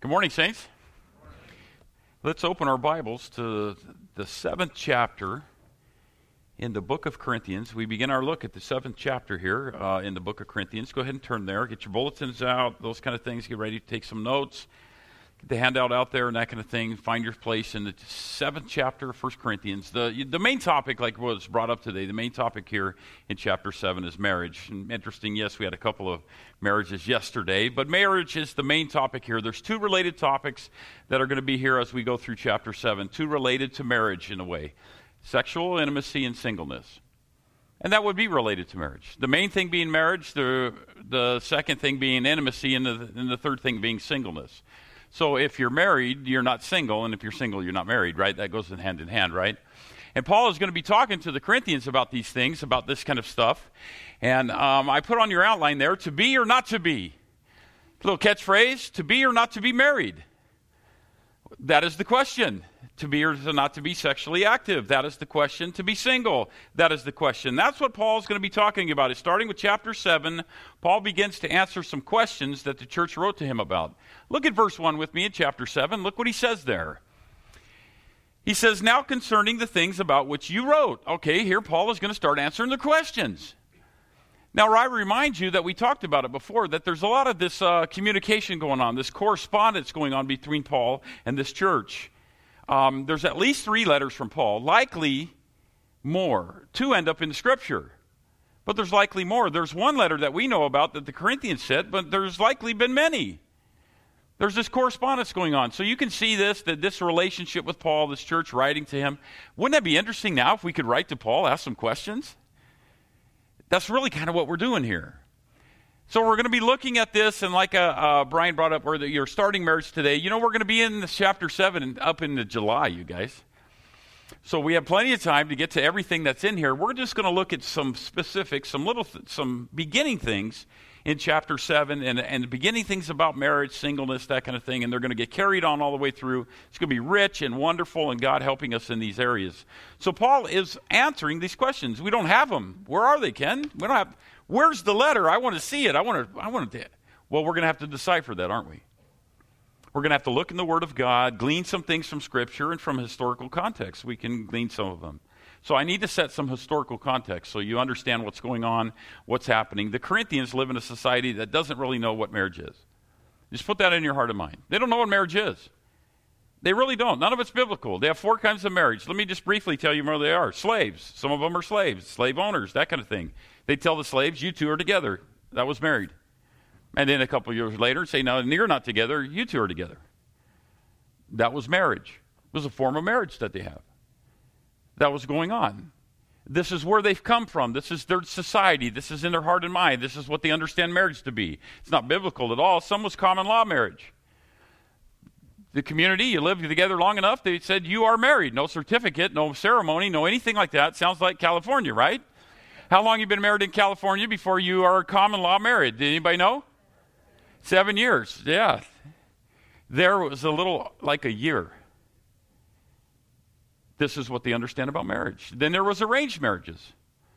Good morning, Saints. Let's open our Bibles to the 7th chapter in the book of Corinthians. We begin our look at the 7th chapter here in the book of Corinthians. Go ahead and turn there. Get your bulletins out, those kind of things. Get ready to take some notes. Get the handout out there and that kind of thing. Find your place in the 7th chapter of 1 Corinthians. The main topic, like was brought up today, the main topic here in chapter 7 is marriage. And interesting, yes, we had a couple of marriages yesterday, but marriage is the main topic here. There's two related topics that are going to be here as we go through chapter 7, two related to marriage in a way: sexual intimacy and singleness. And that would be related to marriage. The main thing being marriage, the second thing being intimacy, and the third thing being singleness. So if you're married, you're not single, and if you're single, you're not married, right? That goes hand in hand, right? And Paul is going to be talking to the Corinthians about these things, about this kind of stuff. And I put on your outline there, to be or not to be. Little catchphrase, to be or not to be married. That is the question. To be or to not to be sexually active. That is the question. To be single. That is the question. That's what Paul's going to be talking about. It's starting with chapter 7. Paul begins to answer some questions that the church wrote to him about. Look at verse 1 with me in chapter 7. Look what he says there. He says, now concerning the things about which you wrote. Okay, here Paul is going to start answering the questions. Now, I remind you that we talked about it before, that there's a lot of this communication going on, this correspondence going on between Paul and this church. There's at least 3 letters from Paul, likely more. 2 end up in the Scripture, but there's likely more. There's one letter that we know about that the Corinthians sent, but there's likely been many. There's this correspondence going on. So you can see this relationship with Paul, this church writing to him. Wouldn't that be interesting now if we could write to Paul, ask some questions? That's really kind of what we're doing here. So we're going to be looking at this, and like Brian brought up, where you're starting marriage today. You know, we're going to be in this chapter 7 and up into July, you guys. So we have plenty of time to get to everything that's in here. We're just going to look at some specifics, some beginning things in chapter 7, and beginning things about marriage, singleness, that kind of thing, and they're going to get carried on all the way through. It's going to be rich and wonderful, and God helping us in these areas. So Paul is answering these questions. We don't have them. Where are they, Ken? We don't have. Where's the letter? I want to see it. I want to. Well, we're going to have to decipher that, aren't we? We're going to have to look in the Word of God, glean some things from Scripture and from historical context. We can glean some of them. So I need to set some historical context so you understand what's going on, what's happening. The Corinthians live in a society that doesn't really know what marriage is. Just put that in your heart and mind. They don't know what marriage is. They really don't. None of it's biblical. They have 4 kinds of marriage. Let me just briefly tell you where they are. Slaves. Some of them are slaves, slave owners, that kind of thing. They tell the slaves, you two are together. That was married. And then a couple of years later, say, no, you're not together. You two are together. That was marriage. It was a form of marriage that they have. That was going on. This is where they've come from. This is their society. This is in their heart and mind. This is what they understand marriage to be. It's not biblical at all. Some was common law marriage. The community, you lived together long enough, they said you are married. No certificate, no ceremony, no anything like that. Sounds like California, right? How long have you been married in California before you are common law married? Did anybody know? 7 years, yeah. There was a little like a year. This is what they understand about marriage. Then there was arranged marriages.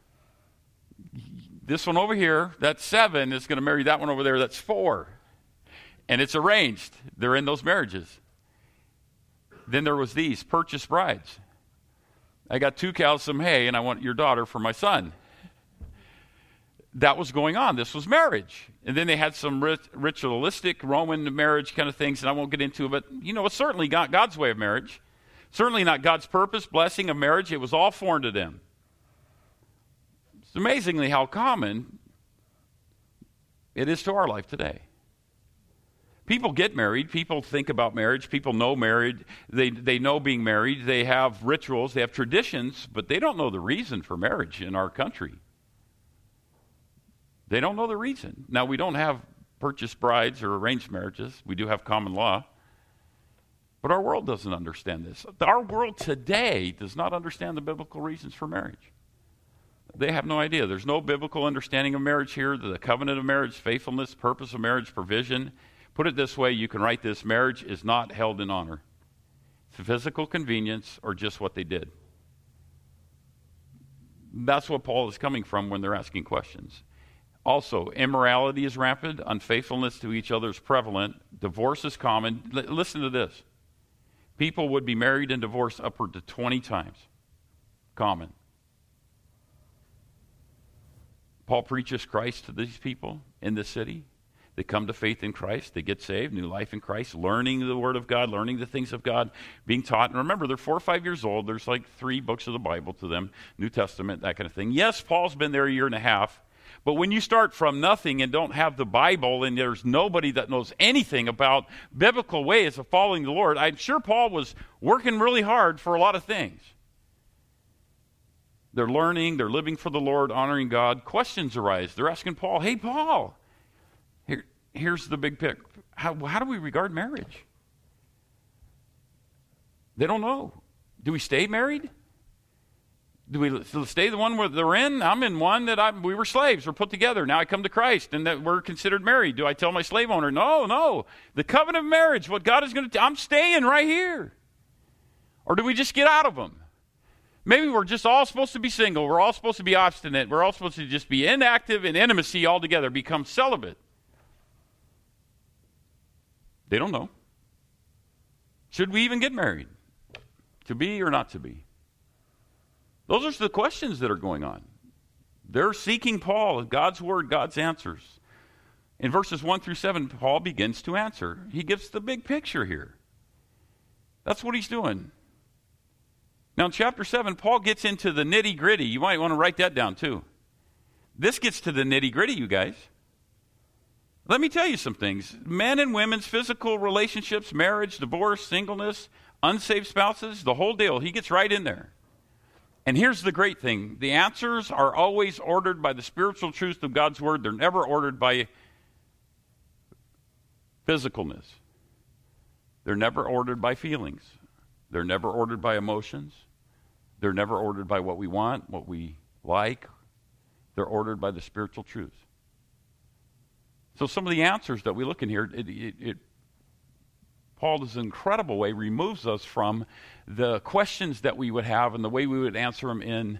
This one over here, that's 7, is going to marry that one over there, that's 4. And it's arranged. They're in those marriages. Then there was these, purchased brides. I got 2 cows, some hay, and I want your daughter for my son. That was going on. This was marriage. And then they had some ritualistic Roman marriage kind of things, and I won't get into it, but, it's certainly not God's way of marriage. Certainly not God's purpose, blessing of marriage. It was all foreign to them. It's amazingly how common it is to our life today. People get married. People think about marriage. People know marriage. They know being married. They have rituals. They have traditions, but they don't know the reason for marriage in our country. They don't know the reason. Now, we don't have purchased brides or arranged marriages. We do have common law. But our world doesn't understand this. Our world today does not understand the biblical reasons for marriage. They have no idea. There's no biblical understanding of marriage here, the covenant of marriage, faithfulness, purpose of marriage, provision. Put it this way, you can write this: marriage is not held in honor. It's a physical convenience or just what they did. That's what Paul is coming from when they're asking questions. Also, immorality is rampant, unfaithfulness to each other is prevalent, divorce is common. Listen to this. People would be married and divorced upward to 20 times. Common. Paul preaches Christ to these people in this city. They come to faith in Christ. They get saved, new life in Christ, learning the Word of God, learning the things of God, being taught. And remember, they're 4 or 5 years old. There's like 3 books of the Bible to them, New Testament, that kind of thing. Yes, Paul's been there a year and a half. But when you start from nothing and don't have the Bible and there's nobody that knows anything about biblical ways of following the Lord, I'm sure Paul was working really hard for a lot of things. They're learning, they're living for the Lord, honoring God. Questions arise. They're asking Paul, hey, Paul, here's the big pick. How do we regard marriage? They don't know. Do we stay married? Do we stay the one where they're in? I'm in one that we were slaves. We're put together. Now I come to Christ and that we're considered married. Do I tell my slave owner, no. The covenant of marriage, what God is going to I'm staying right here. Or do we just get out of them? Maybe we're just all supposed to be single. We're all supposed to be obstinate. We're all supposed to just be inactive in intimacy altogether, become celibate. They don't know. Should we even get married? To be or not to be? Those are the questions that are going on. They're seeking Paul, God's word, God's answers. In verses 1 through 7, Paul begins to answer. He gives the big picture here. That's what he's doing. Now in chapter 7, Paul gets into the nitty-gritty. You might want to write that down too. This gets to the nitty-gritty, you guys. Let me tell you some things. Men and women's physical relationships, marriage, divorce, singleness, unsaved spouses, the whole deal. He gets right in there. And here's the great thing. The answers are always ordered by the spiritual truth of God's word. They're never ordered by physicalness. They're never ordered by feelings. They're never ordered by emotions. They're never ordered by what we want, what we like. They're ordered by the spiritual truth. So some of the answers that we look in here, Paul, in an incredible way, removes us from the questions that we would have and the way we would answer them in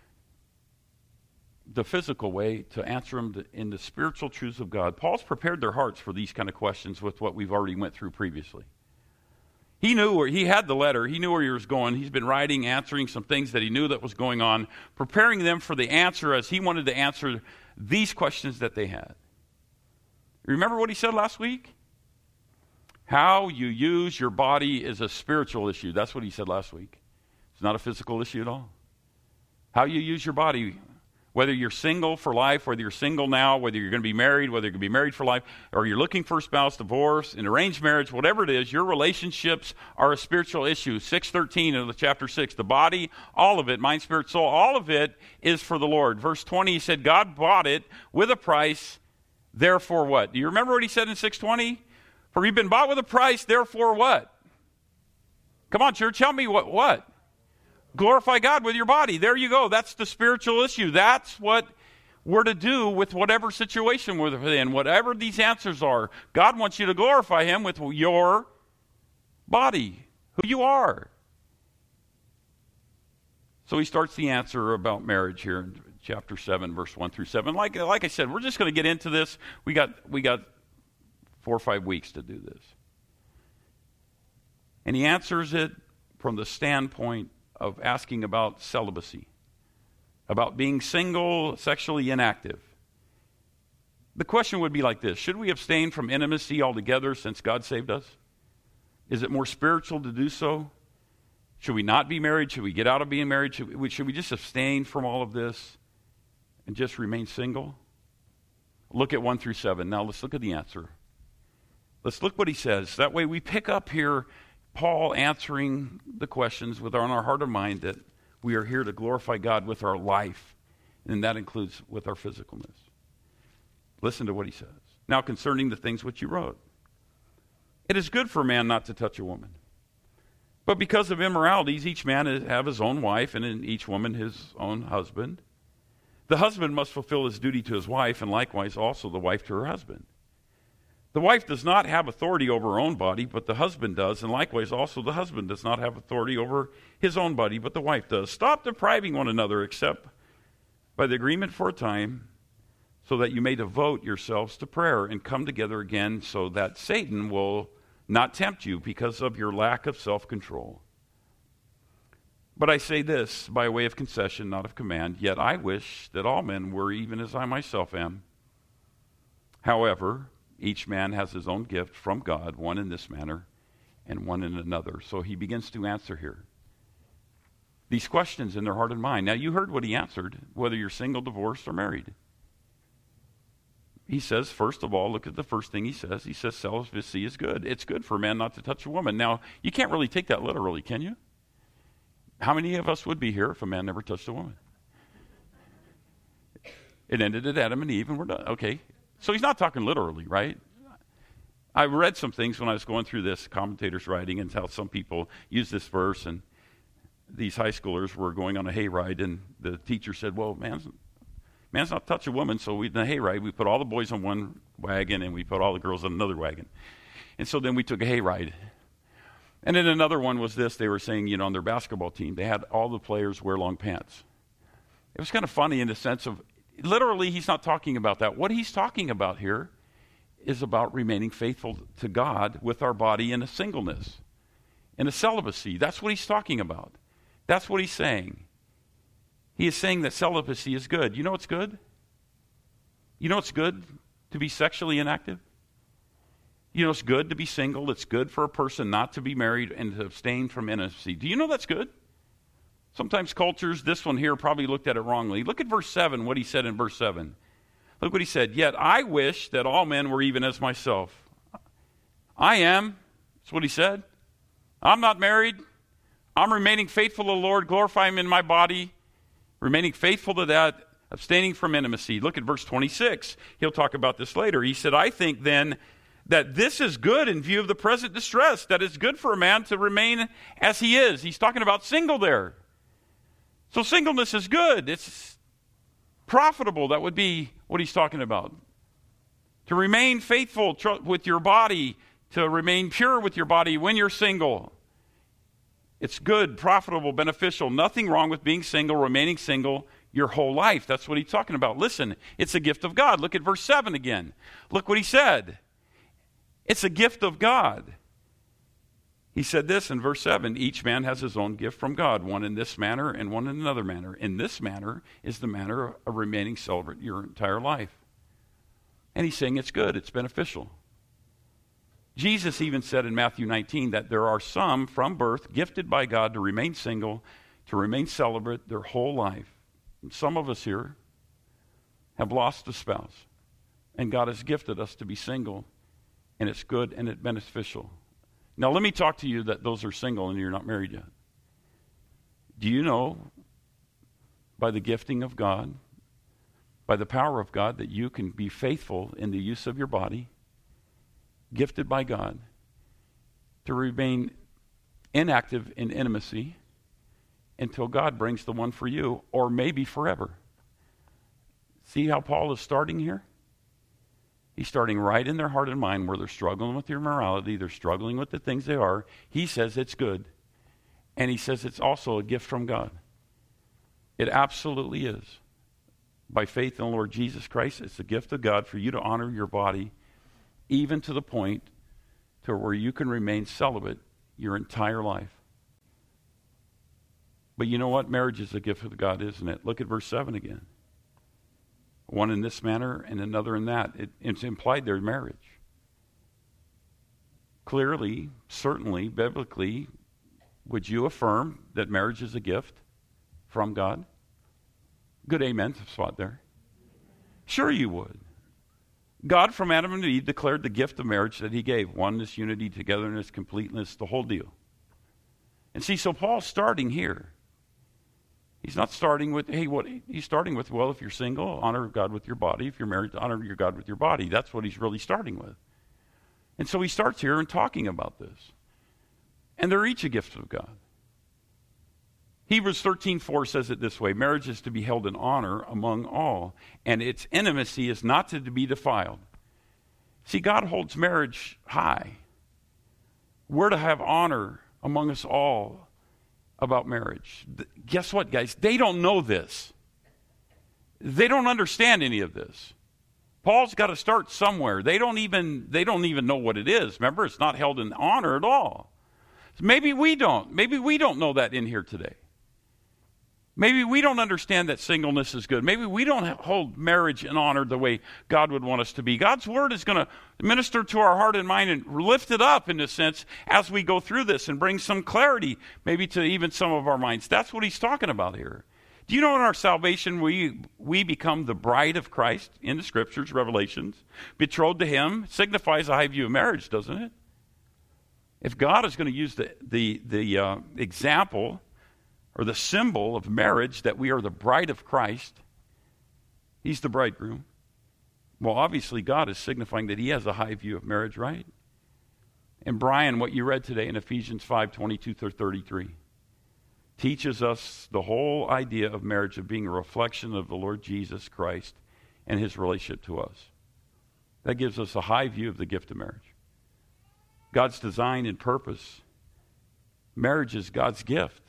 the physical way to answer them in the spiritual truths of God. Paul's prepared their hearts for these kind of questions with what we've already went through previously. He knew where he had the letter. He knew where he was going. He's been writing, answering some things that he knew that was going on, preparing them for the answer as he wanted to answer these questions that they had. Remember what he said last week? How you use your body is a spiritual issue. That's what he said last week. It's not a physical issue at all. How you use your body, whether you're single for life, whether you're single now, whether you're going to be married, whether you're going to be married for life, or you're looking for a spouse, divorce, an arranged marriage, whatever it is, your relationships are a spiritual issue. 6:13 of the chapter 6, the body, all of it, mind, spirit, soul, all of it is for the Lord. Verse 20, he said, God bought it with a price, therefore what? Do you remember what he said in 6:20? For you've been bought with a price, therefore what? Come on, church, tell me what? Glorify God with your body. There you go. That's the spiritual issue. That's what we're to do with whatever situation we're in, whatever these answers are. God wants you to glorify Him with your body, who you are. So he starts the answer about marriage here in chapter 7, verse 1 through 7. Like I said, we're just going to get into this. We got 4 or 5 weeks to do this. And he answers it from the standpoint of asking about celibacy, about being single, sexually inactive. The question would be like this: should we abstain from intimacy altogether since God saved us? Is it more spiritual to do so? Should we not be married? Should we get out of being married? Should we just abstain from all of this and just remain single? Look at 1 through 7. Now let's look at the answer. Let's look what he says. That way we pick up here Paul answering the questions with on our heart and mind that we are here to glorify God with our life, and that includes with our physicalness. Listen to what he says. Now concerning the things which you wrote. It is good for a man not to touch a woman. But because of immoralities, each man have his own wife, and in each woman his own husband. The husband must fulfill his duty to his wife, and likewise also the wife to her husband. The wife does not have authority over her own body, but the husband does, and likewise also the husband does not have authority over his own body, but the wife does. Stop depriving one another, except by the agreement for a time, so that you may devote yourselves to prayer and come together again so that Satan will not tempt you because of your lack of self-control. But I say this by way of concession, not of command, yet I wish that all men were even as I myself am. However, each man has his own gift from God, one in this manner and one in another. So he begins to answer here these questions in their heart and mind. Now, you heard what he answered, whether you're single, divorced, or married. He says, first of all, look at the first thing he says. He says celibacy is good. It's good for a man not to touch a woman. Now, you can't really take that literally, can you? How many of us would be here if a man never touched a woman? It ended at Adam and Eve, and we're done. Okay. So he's not talking literally, right? I read some things when I was going through this, commentators writing, and how some people use this verse, and these high schoolers were going on a hayride, and the teacher said, well, man's not touch a woman, so in the hayride, we put all the boys on one wagon, and we put all the girls on another wagon. And so then we took a hayride. And then another one was this. They were saying, on their basketball team, they had all the players wear long pants. It was kind of funny in the sense of, literally, he's not talking about that. What he's talking about here is about remaining faithful to God with our body in a singleness, in a celibacy. That's what he's talking about. That's what he's saying. He is saying that celibacy is good. You know what's good? You know it's good to be sexually inactive? You know it's good to be single. It's good for a person not to be married and to abstain from intimacy. Do you know that's good? Sometimes cultures, this one here, probably looked at it wrongly. Look at verse 7, what he said in verse 7. Look what he said. Yet I wish that all men were even as myself. I am. That's what he said. I'm not married. I'm remaining faithful to the Lord, glorifying him in my body, remaining faithful to that, abstaining from intimacy. Look at verse 26. He'll talk about this later. He said, I think then that this is good in view of the present distress, that it's good for a man to remain as he is. He's talking about single there. So singleness is good. It's profitable. That would be what he's talking about. To remain faithful with your body, to remain pure with your body when you're single. It's good, profitable, beneficial. Nothing wrong with being single, remaining single your whole life. That's what he's talking about. Listen, it's a gift of God. Look at verse 7 again. Look what he said. It's a gift of God. He said this in verse 7, each man has his own gift from God, one in this manner and one in another manner. In this manner is the manner of remaining celibate your entire life. And he's saying it's good, it's beneficial. Jesus even said in Matthew 19 that there are some from birth gifted by God to remain single, to remain celibate their whole life. And some of us here have lost a spouse, and God has gifted us to be single, and it's good and it's beneficial. Now let me talk to you that those are single and you're not married yet. Do you know by the gifting of God, by the power of God, that you can be faithful in the use of your body, gifted by God, to remain inactive in intimacy until God brings the one for you, or maybe forever? See how Paul is starting here? He's starting right in their heart and mind where they're struggling with their morality, they're struggling with the things they are. He says it's good. And he says it's also a gift from God. It absolutely is. By faith in the Lord Jesus Christ, it's a gift of God for you to honor your body, even to the point to where you can remain celibate your entire life. But you know what? Marriage is a gift of God, isn't it? Look at verse 7 again. One in this manner and another in that. It's implied their marriage. Clearly, certainly, biblically, would you affirm that marriage is a gift from God? Good amen spot there. Sure you would. God from Adam and Eve declared the gift of marriage that he gave. Oneness, unity, togetherness, completeness, the whole deal. And see, so Paul's starting here. He's not starting with, he's starting with, well, if you're single, honor God with your body. If you're married, honor your God with your body. That's what he's really starting with. And so he starts here and talking about this. And they're each a gift of God. Hebrews 13:4 says it this way, marriage is to be held in honor among all, and its intimacy is not to be defiled. See, God holds marriage high. We're to have honor among us all about marriage. Guess what, guys? They don't know this. They don't understand any of this. Paul's got to start somewhere. They don't even know what it is. Remember, it's not held in honor at all. Maybe we don't. Maybe we don't know that in here today. Maybe we don't understand that singleness is good. Maybe we don't hold marriage in honor the way God would want us to be. God's word is going to minister to our heart and mind and lift it up in a sense as we go through this and bring some clarity maybe to even some of our minds. That's what he's talking about here. Do you know in our salvation we become the bride of Christ in the scriptures, Revelations, betrothed to him, signifies a high view of marriage, doesn't it? If God is going to use the example or the symbol of marriage, that we are the bride of Christ, he's the bridegroom. Well, obviously God is signifying that he has a high view of marriage, right? And Brian, what you read today in Ephesians 5:22-33 teaches us the whole idea of marriage of being a reflection of the Lord Jesus Christ and his relationship to us. That gives us a high view of the gift of marriage. God's design and purpose. Marriage is God's gift.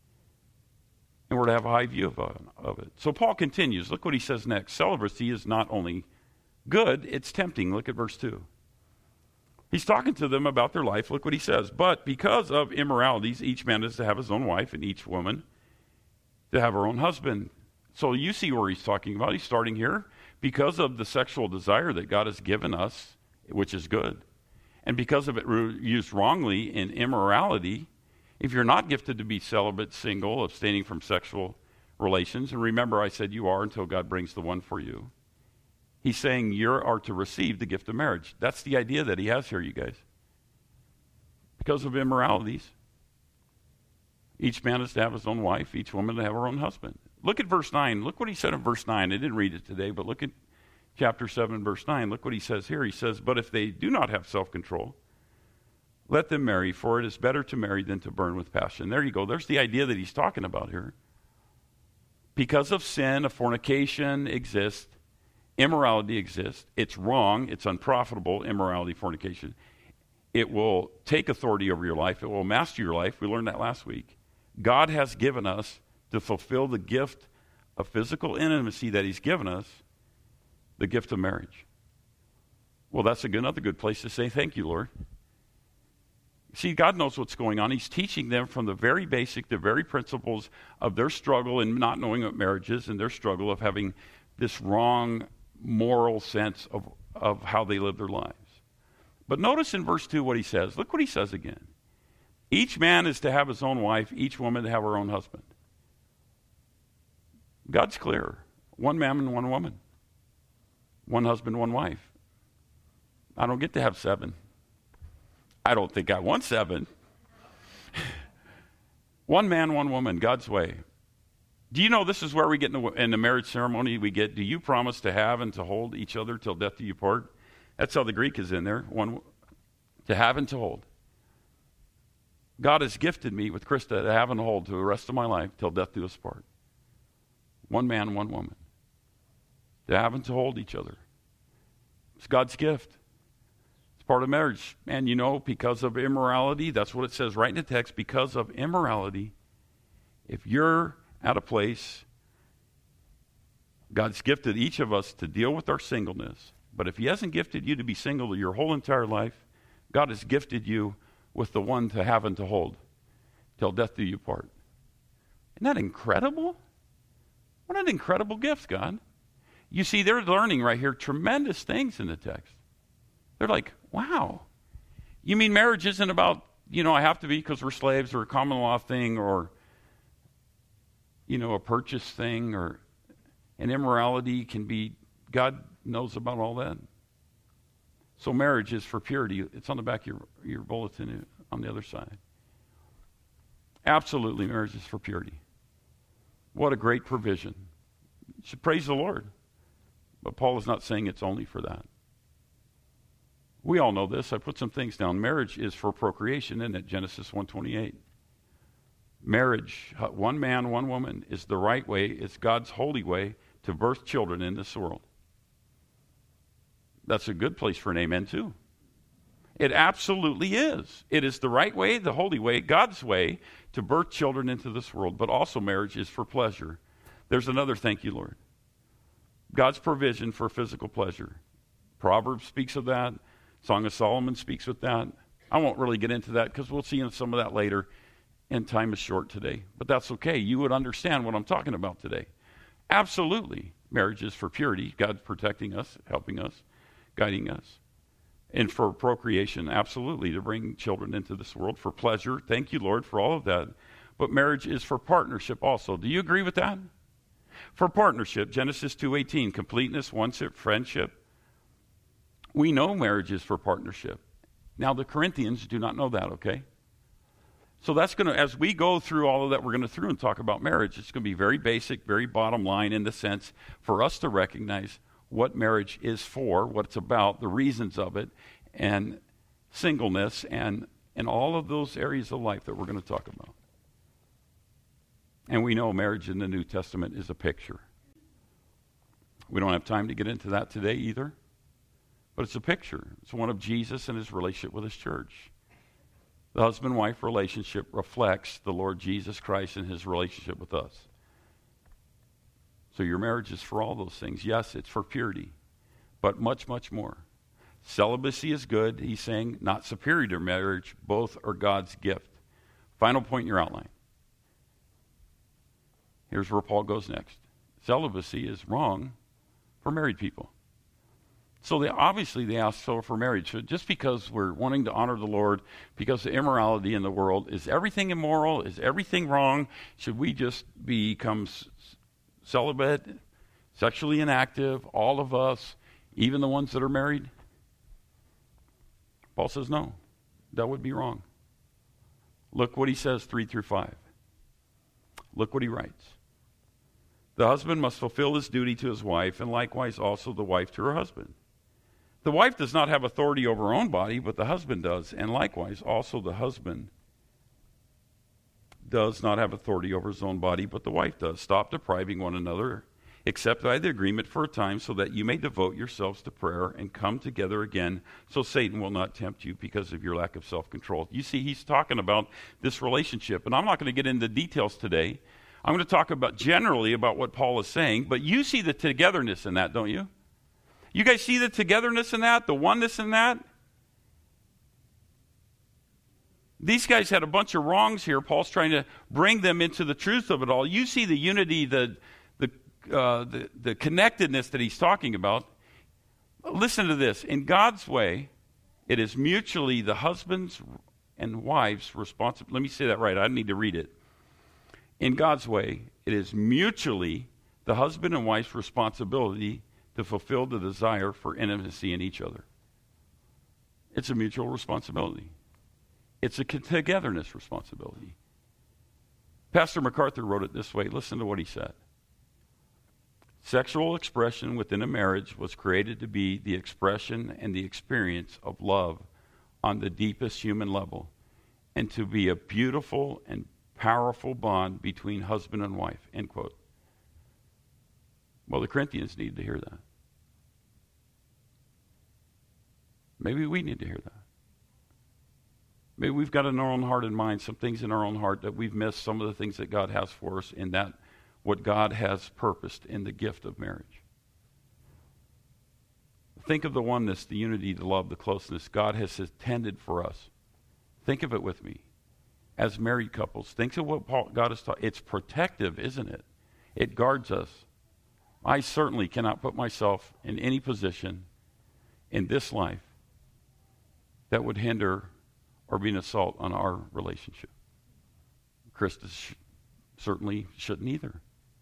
And we're to have a high view of it. So Paul continues. Look what he says next. Celibacy is not only good, it's tempting. Look at verse 2. He's talking to them about their life. Look what he says. But because of immoralities, each man is to have his own wife, and each woman to have her own husband. So you see where he's talking about. He's starting here. Because of the sexual desire that God has given us, which is good, and because of it used wrongly in immorality, if you're not gifted to be celibate, single, abstaining from sexual relations, and remember I said you are until God brings the one for you, he's saying you are to receive the gift of marriage. That's the idea that he has here, you guys. Because of immoralities, each man is to have his own wife, each woman to have her own husband. Look at verse 9. Look what he said in verse 9. I didn't read it today, but look at chapter 7, verse 9. Look what he says here. He says, but if they do not have self-control, let them marry, for it is better to marry than to burn with passion. There you go. There's the idea that he's talking about here. Because of sin, a fornication exists. Immorality exists. It's wrong. It's unprofitable, immorality, fornication. It will take authority over your life. It will master your life. We learned that last week. God has given us to fulfill the gift of physical intimacy that he's given us, the gift of marriage. Well, that's another good place to say thank you, Lord. See, God knows what's going on. He's teaching them from the very basic, the very principles of their struggle in not knowing what marriage is and their struggle of having this wrong moral sense of how they live their lives. But notice in verse 2 what he says. Look what he says again. Each man is to have his own wife, each woman to have her own husband. God's clear. One man and one woman. One husband, one wife. I don't get to have 7. I don't think I want 7. One man, one woman, God's way. Do you know this is where we get in the marriage ceremony, we get, do you promise to have and to hold each other till death do you part? That's how the Greek is in there. One, to have and to hold. God has gifted me with Krista to have and hold to the rest of my life till death do us part. One man, one woman. To have and to hold each other. It's God's gift. Part of marriage. And you know, because of immorality, that's what it says right in the text, because of immorality, if you're at a place, God's gifted each of us to deal with our singleness, but if he hasn't gifted you to be single your whole entire life, God has gifted you with the one to have and to hold till death do you part. Isn't that incredible? What an incredible gift, God. You see, they're learning right here tremendous things in the text. They're like, wow. You mean marriage isn't about, I have to be because we're slaves, or a common law thing, or, a purchase thing, or an immorality can be, God knows about all that. So marriage is for purity. It's on the back of your bulletin on the other side. Absolutely, marriage is for purity. What a great provision. You should praise the Lord. But Paul is not saying it's only for that. We all know this. I put some things down. Marriage is for procreation, isn't it? Genesis 1:28. Marriage, one man, one woman, is the right way. It's God's holy way to birth children in this world. That's a good place for an amen, too. It absolutely is. It is the right way, the holy way, God's way to birth children into this world. But also marriage is for pleasure. There's another thank you, Lord. God's provision for physical pleasure. Proverbs speaks of that. Song of Solomon speaks with that. I won't really get into that because we'll see some of that later, and time is short today. But that's okay. You would understand what I'm talking about today. Absolutely. Marriage is for purity. God's protecting us, helping us, guiding us. And for procreation, absolutely, to bring children into this world. For pleasure, thank you, Lord, for all of that. But marriage is for partnership also. Do you agree with that? For partnership, Genesis 2:18, completeness, oneship, friendship. We know marriage is for partnership. Now, the Corinthians do not know that, okay? So that's going to, as we go through all of that, we're going to through and talk about marriage. It's going to be very basic, very bottom line in the sense for us to recognize what marriage is for, what it's about, the reasons of it, and singleness, and all of those areas of life that we're going to talk about. And we know marriage in the New Testament is a picture. We don't have time to get into that today either, but it's a picture. It's one of Jesus and his relationship with his church. The husband-wife relationship reflects the Lord Jesus Christ and his relationship with us. So your marriage is for all those things. Yes, it's for purity, but much, much more. Celibacy is good, he's saying, not superior to marriage. Both are God's gift. Final point in your outline. Here's where Paul goes next. Celibacy is wrong for married people. So they ask so for marriage. So just because we're wanting to honor the Lord, because the immorality in the world, is everything immoral? Is everything wrong? Should we just become celibate, sexually inactive, all of us, even the ones that are married? Paul says no, that would be wrong. Look what he says, 3-5. Look what he writes. The husband must fulfill his duty to his wife, and likewise also the wife to her husband. The wife does not have authority over her own body, but the husband does, and likewise also the husband does not have authority over his own body, but the wife does. Stop depriving one another, except by the agreement for a time, so that you may devote yourselves to prayer and come together again, so Satan will not tempt you because of your lack of self-control. You see, he's talking about this relationship, and I'm not going to get into details today. I'm going to talk about generally about what Paul is saying, but you see the togetherness in that, don't you? You guys see the togetherness in that, the oneness in that? These guys had a bunch of wrongs here. Paul's trying to bring them into the truth of it all. You see the unity, the connectedness that he's talking about. Listen to this. In God's way, it is mutually the husband's and wife's responsibility. Let me say that right. I need to read it. In God's way, it is mutually the husband and wife's responsibility to fulfill the desire for intimacy in each other. It's a mutual responsibility. It's a togetherness responsibility. Pastor MacArthur wrote it this way. Listen to what he said. Sexual expression within a marriage was created to be the expression and the experience of love on the deepest human level, and to be a beautiful and powerful bond between husband and wife, end quote. Well, the Corinthians need to hear that. Maybe we need to hear that. Maybe we've got in our own heart and mind some things in our own heart that we've missed some of the things that God has for us in that, what God has purposed in the gift of marriage. Think of the oneness, the unity, the love, the closeness God has intended for us. Think of it with me. As married couples, think of what God has taught. It's protective, isn't it? It guards us. I certainly cannot put myself in any position in this life that would hinder or be an assault on our relationship. Krista certainly shouldn't either.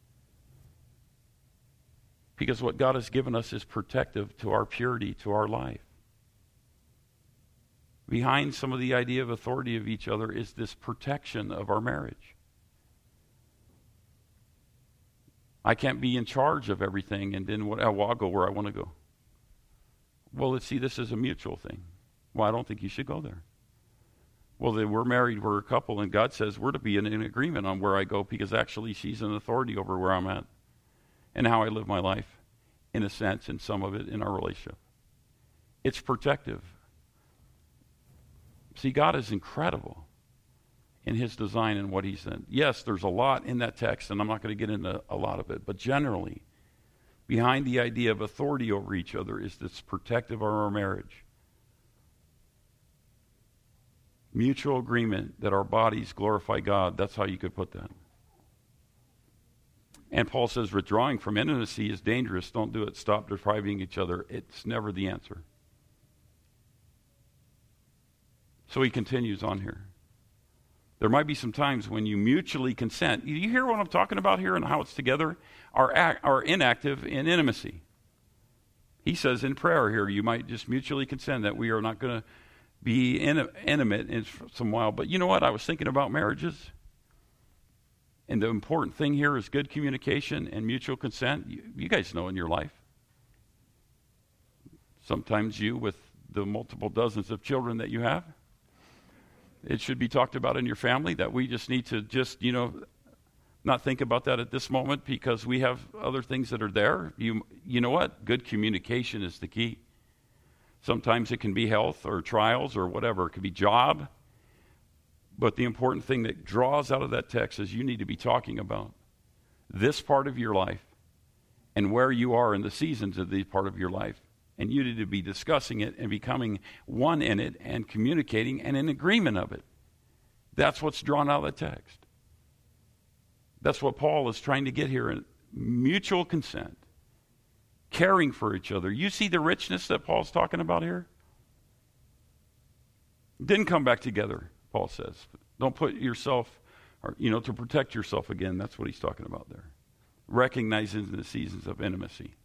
Because what God has given us is protective to our purity, to our life. Behind some of the idea of authority of each other is this protection of our marriage. I can't be in charge of everything and then I'll go where I want to go. Well, let's see this as a mutual thing. Well, I don't think you should go there. Well, then we're married, we're a couple, and God says we're to be in agreement on where I go because actually she's an authority over where I'm at and how I live my life, in a sense, and some of it in our relationship. It's protective. See, God is incredible in his design and what he's done. Yes, there's a lot in that text, and I'm not going to get into a lot of it, but generally, behind the idea of authority over each other is this protective of our marriage. Mutual agreement that our bodies glorify God. That's how you could put that. And Paul says withdrawing from intimacy is dangerous. Don't do it. Stop depriving each other. It's never the answer. So he continues on here. There might be some times when you mutually consent. You hear what I'm talking about here and how it's together? Are inactive in intimacy. He says in prayer here, you might just mutually consent that we are not going to be intimate in some while. But you know what? I was thinking about marriages. And the important thing here is good communication and mutual consent. You guys know in your life. Sometimes you, with the multiple dozens of children that you have, it should be talked about in your family that we just need to not think about that at this moment because we have other things that are there. You know what? Good communication is the key. Sometimes it can be health or trials or whatever. It could be job. But the important thing that draws out of that text is you need to be talking about this part of your life and where you are in the seasons of this part of your life. And you need to be discussing it and becoming one in it and communicating and in agreement of it. That's what's drawn out of the text. That's what Paul is trying to get here in mutual consent, caring for each other. You see the richness that Paul's talking about here? Didn't come back together, Paul says. Don't put yourself, to protect yourself again. That's what he's talking about there. Recognizing the seasons of intimacy.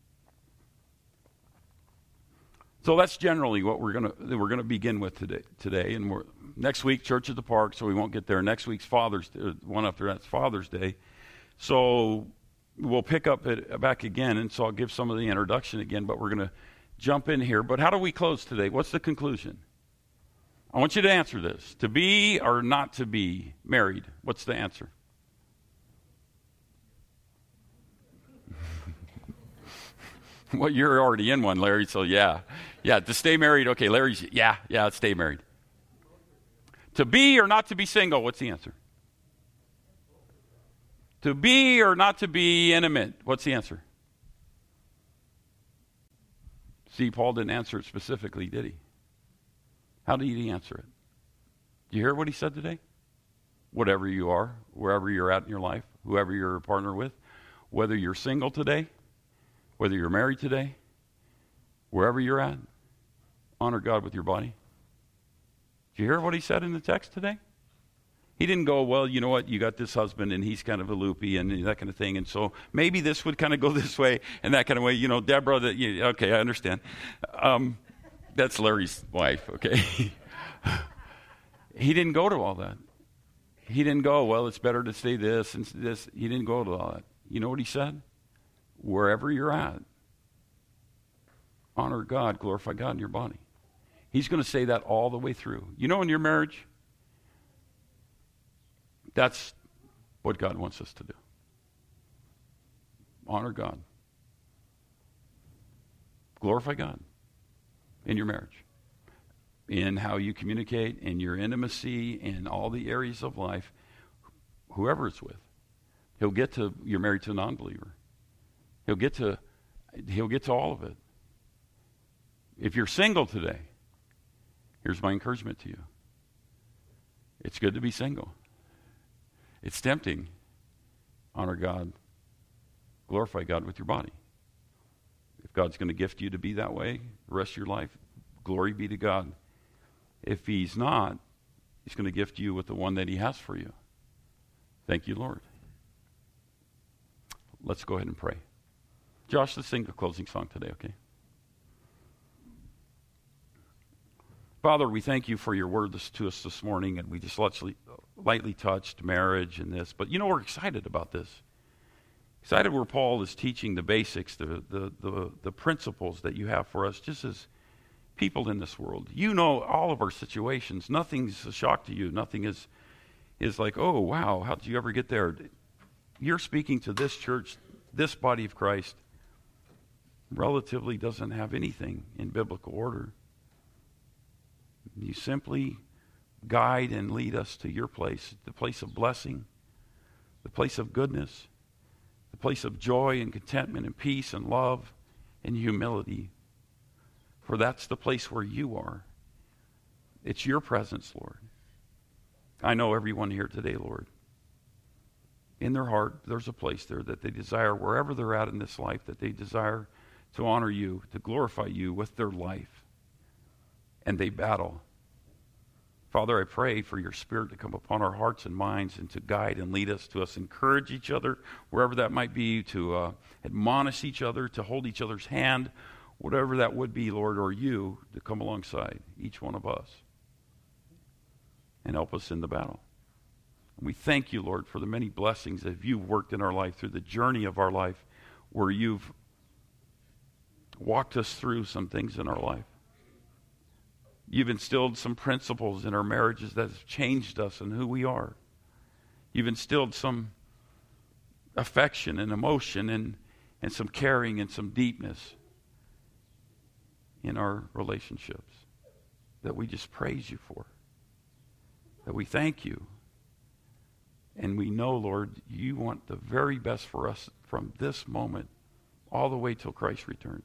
So that's generally what we're gonna begin with today. And next week, Church at the Park, so we won't get there. Next week's one after that's Father's Day. So we'll pick up back again, and so I'll give some of the introduction again, but we're going to jump in here. But how do we close today? What's the conclusion? I want you to answer this. To be or not to be married? What's the answer? Well, you're already in one, Larry, so yeah. Yeah, to stay married, okay, Larry's, yeah, stay married. To be or not to be single, what's the answer? To be or not to be intimate, what's the answer? See, Paul didn't answer it specifically, did he? How did he answer it? Do you hear what he said today? Whatever you are, wherever you're at in your life, whoever you're a partner with, whether you're single today, whether you're married today, wherever you're at, honor God with your body. Did you hear what he said in the text today? He didn't go, well, you know what, you got this husband and he's kind of a loopy and that kind of thing, and so maybe this would kind of go this way and that kind of way. Deborah, okay, I understand. That's Larry's wife, okay? He didn't go to all that. He didn't go, well, it's better to say this and this. He didn't go to all that. You know what he said? Wherever you're at, honor God, glorify God in your body. He's going to say that all the way through. In your marriage, that's what God wants us to do. Honor God. Glorify God in your marriage. In how you communicate, in your intimacy, in all the areas of life, whoever it's with. You're married to a non-believer. He'll get to all of it. If you're single today, here's my encouragement to you. It's good to be single. It's tempting. Honor God. Glorify God with your body. If God's going to gift you to be that way the rest of your life, glory be to God. If he's not, he's going to gift you with the one that he has for you. Thank you, Lord. Let's go ahead and pray. Josh, let's sing the closing song today, okay? Father, we thank you for your word to us this morning, and we just lightly touched marriage and this. But we're excited about this. Excited where Paul is teaching the basics, the principles that you have for us just as people in this world. You know all of our situations. Nothing's a shock to you. Nothing is like, oh, wow, how did you ever get there? You're speaking to this church, this body of Christ, relatively doesn't have anything in biblical order. You simply guide and lead us to your place, the place of blessing, the place of goodness, the place of joy and contentment and peace and love and humility. For that's the place where you are. It's your presence, Lord. I know everyone here today, Lord. In their heart, there's a place there that they desire, wherever they're at in this life, that they desire to honor you, to glorify you with their life. And they battle. Father, I pray for your Spirit to come upon our hearts and minds and to guide and lead us, to us encourage each other, wherever that might be, to admonish each other, to hold each other's hand, whatever that would be, Lord, or you to come alongside each one of us and help us in the battle. And we thank you, Lord, for the many blessings that you've worked in our life through the journey of our life, where you've walked us through some things in our life. You've instilled some principles in our marriages that have changed us and who we are. You've instilled some affection and emotion and some caring and some deepness in our relationships that we just praise you for, that we thank you. And we know, Lord, you want the very best for us from this moment all the way till Christ returns.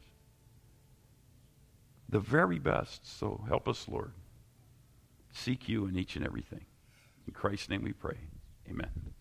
The very best. So help us, Lord. Seek you in each and everything. In Christ's name we pray. Amen.